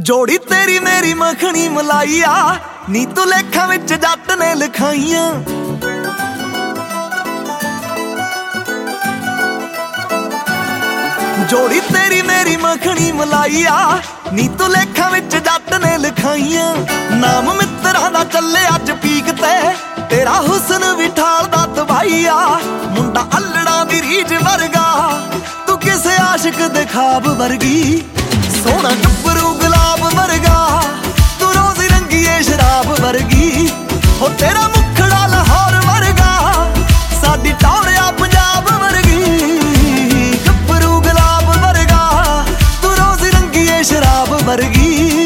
जोड़ी तेरी मेरी मखनी मलाइया नी तू लेखा विच जट ने लिखाइया। जोड़ी तेरी मेरी मखनी मलाइया नी तू लेखा विच जट ने लिखाइया। नाम मित्रा दा चले अज पीक ते तेरा हुस्न भी ठालदा तबाहिया। मुंडा अल्लड़ा दी रीझ वर्गा तू किसे आशिक दे ख्वाब वर्गी। सोना गब्बरू गुलाब वर्गा तू रोज़ रंगीए शराब वर्गी। हो तेरा मुखड़ा लाहौर वर्गा साडी टौरिया पंजाब वर्गी। गब्बरू गुलाब वर्गा तू रोज़ रंगीए शराब वर्गी।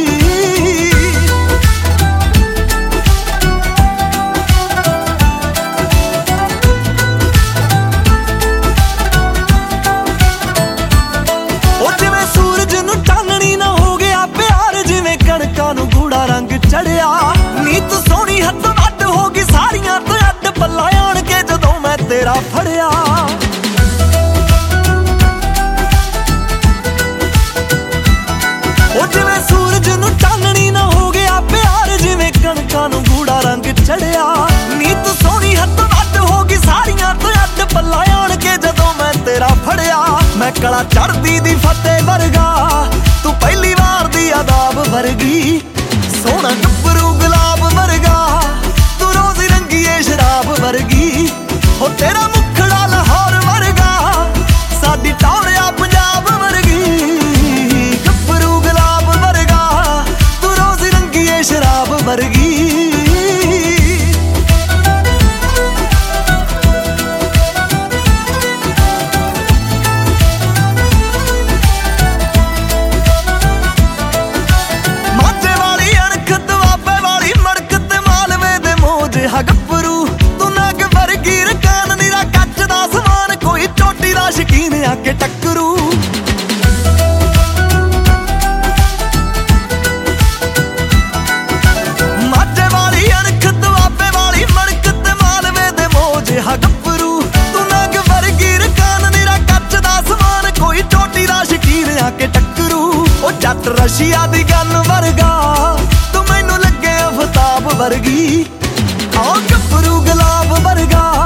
गूड़ा रंग चढ़िया नी तू सोहनी हद वड हो गई सारियां तो अड पल्ला आण के जदों मैं तेरा फड़िया। ओ जिवें सूरज नूं चानणी ना हो गया प्यार जिवें कणकां नूं गूड़ा रंग चढ़िया। नी तू सोहनी हद वड हो गई सारियां तो अड पल्ला आण के जदों मैं तेरा फड़िया। मैं कला चढ़दी दी फतेह वर्गा तू पहली वार दी आदाब वर्गी। सोना गब्बरू गुलाब वर्गा तू रोज़ रंगीए शराब वर्गी। हो तेरा मुखड़ा लाहौर वर्गा साडी टौरिया पंजाब वर्गी। गब्बरू गुलाब वर्गा तू रोज़ रंगीए शराब वर्गी। गब्बरू तू नग वर्गी रकान निरा कच दा समान कोई चोटी दा शकीन आके टक्करू। माझे वाली अणख दुआबे वाली मड़क ते मालवे दे मोज हा गब्बरू तू नग वर्गी रकान निरा कच दा समान कोई चोटी दा शकीन आके टक्करू। ओ जट रशिया दी गन वर्गा तू मैनू लगे आफताब वर्गी। गब्बरू गुलाब वर्गा